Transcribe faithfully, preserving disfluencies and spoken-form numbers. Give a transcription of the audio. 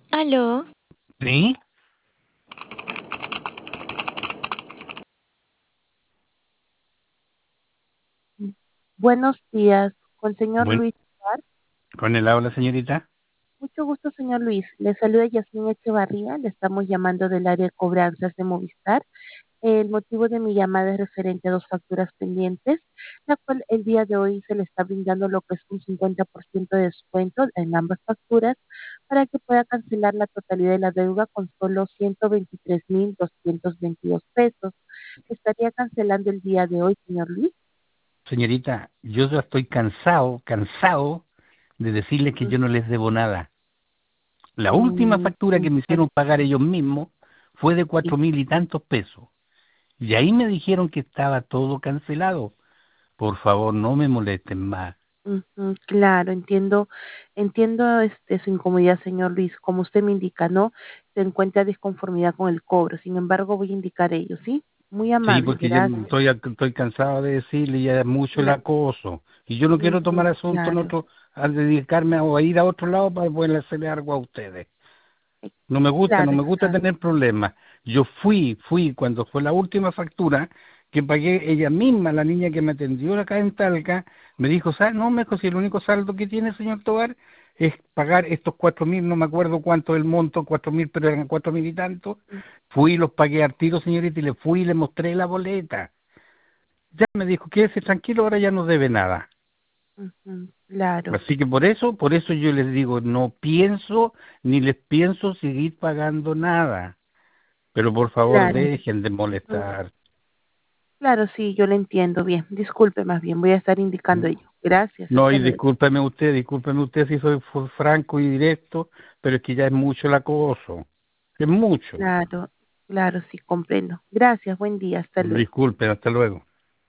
¿Aló? ¿Sí? Buenos días, con señor Bueno, Luis Tovar. con el habla, señorita. Mucho gusto, señor Luis. Le saluda Yasmín Echevarría. Le estamos llamando del área de cobranzas de Movistar. El motivo de mi llamada es referente a dos facturas pendientes, la cual el día de hoy se le está brindando lo que es un cincuenta por ciento de descuento en ambas facturas para que pueda cancelar la totalidad de la deuda con solo ciento veintitrés mil doscientos veintidós pesos. ¿Estaría cancelando el día de hoy, señor Luis? Señorita, yo ya estoy cansado, cansado de decirles que yo no les debo nada. La última Mm, factura que me hicieron pagar ellos mismos fue de sí. cuatro mil y tantos pesos. Y ahí me dijeron que estaba todo cancelado. Por favor, no me molesten más. Ujú, claro, entiendo, entiendo este su incomodidad, señor Luis. Como usted me indica, ¿no? Se encuentra disconformidad con el cobro. Sin embargo, voy a indicar ello, ¿sí? Muy Sí, amable, porque ya gracias. estoy, estoy cansado de decirle, ya es mucho el Cla- acoso. Y yo no quiero ujú, tomar asunto en claro, otro, a dedicarme a, o a ir a otro lado para poder hacerle algo a ustedes. eh, No me gusta, no claro, me gusta exacto. tener problemas. Yo fui, fui cuando fue la última factura que pagué ella misma, la niña que me atendió acá en Talca, me dijo, ¿sabes? No, me dijo, si el único saldo que tiene, señor Tobar, es pagar estos cuatro mil, no me acuerdo cuánto es el monto, cuatro mil, pero eran cuatro mil y tanto. Fui y los pagué al tiro, señorita, y le fui y le mostré la boleta. Ya me dijo, quédese tranquilo, ahora ya no debe nada. Ujú, claro, Así que por eso, por eso yo les digo, no pienso ni les pienso seguir pagando nada. Pero por favor claro. dejen de Mm, molestar. claro, sí, yo le entiendo bien. Disculpe más bien, voy a estar indicando ello. Gracias, No, hasta y luego. discúlpeme usted, discúlpeme usted si soy fu- franco y directo, pero es que ya es mucho el acoso. Es mucho. Claro, claro, sí, comprendo. Gracias, buen día, hasta luego. Disculpen, hasta luego.